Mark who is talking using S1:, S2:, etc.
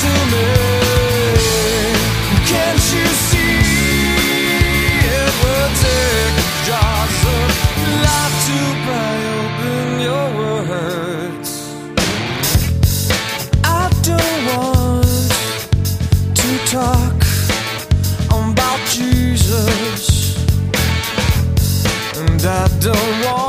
S1: to me. Can't you see it would take jars of life to pry open your words? I don't want to talk about Jesus, and I don't want